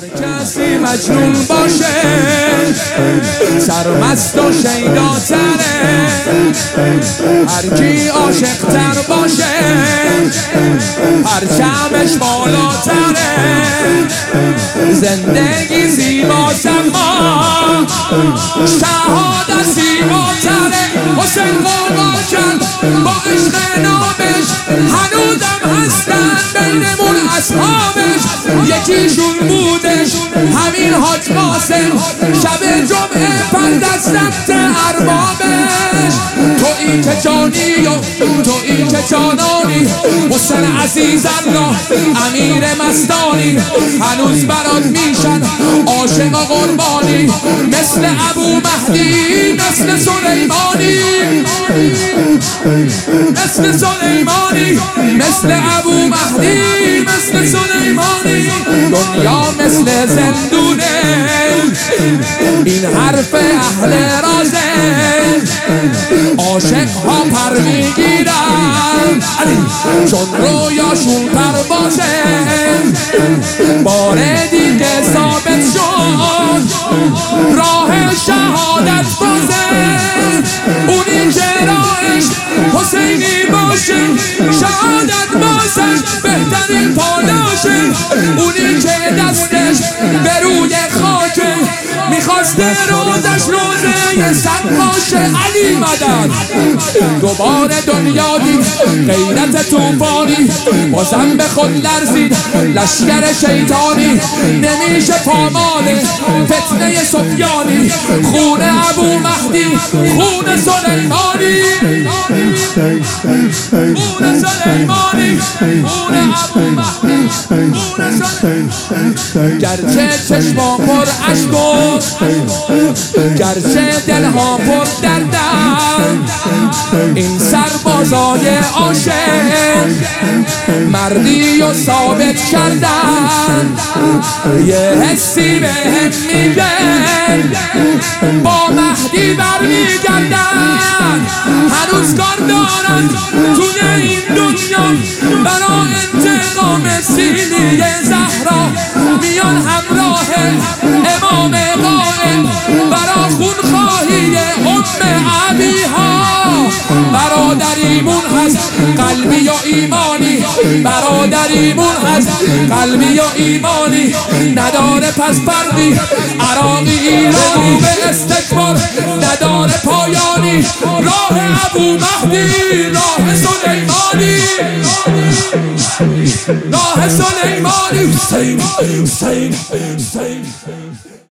کسی مجنون باشه سرمست و شیداتره، هر کی عاشق تر باشه پرچمش بالاتره. زندگی زیباتر ما شهادت زیباتره. حسین قربان کرد با عشق نامش، هنوزم هستن بینمون اصحابش. یکیشون بودش همین حاج قاسم، شب جمعه پردست رفت اربابش. تویی که جانی و تویی که جانانی، حسین عزیز الله امیر مستانی. هنوز برات میشن عاشق و قربانی، مثل ابو مهدی مثل سلیمانی، مثل سلیمانی، مثل ابو مهدی مثل سلیمانی. دنیا مثل زندونه، این حرف اهل رازه. عاشق ها پر میگیرن چون رویاشون پروازه. بار دیگه ثابت شد راه شهادت بازه. اونی که راهش حسینی باشه شهادت بازش بهترین پاداشه. اونی که دستش به روی خاکه میخواسته روزش روزه صد باشه. علی مدد دوباره دنیا دید غیرت توفانی، بازم به خود لرزید لشکر شیطانی. نمیشه پامال فتنه سفیانی، خون ابو مهدی خون سلیمانی، خون سلیمانی، خون ابو مهدی خون سلیمانی. گرچه چشما پر اشک و گرچه دلها پر دردن، این سربازای عاشق مردی و ثابت کردن. یه حسی بهم میگه با مهدی برمیگردن. هنوز کار دارن توی این دنیا برای انتقام سینی زهرا. میان همراه امام قائم برا خونخواهی ام عبیها. برادریمون هست قلبی و ایمانی، برادریمون هست قلبی و ایمانی. نداره پس فرقی عراقی ایرانی، به استکبار نداره پایانی. راه ابو مهدی راه سلیمانی، راه سلیمانی. حسین حسین حسین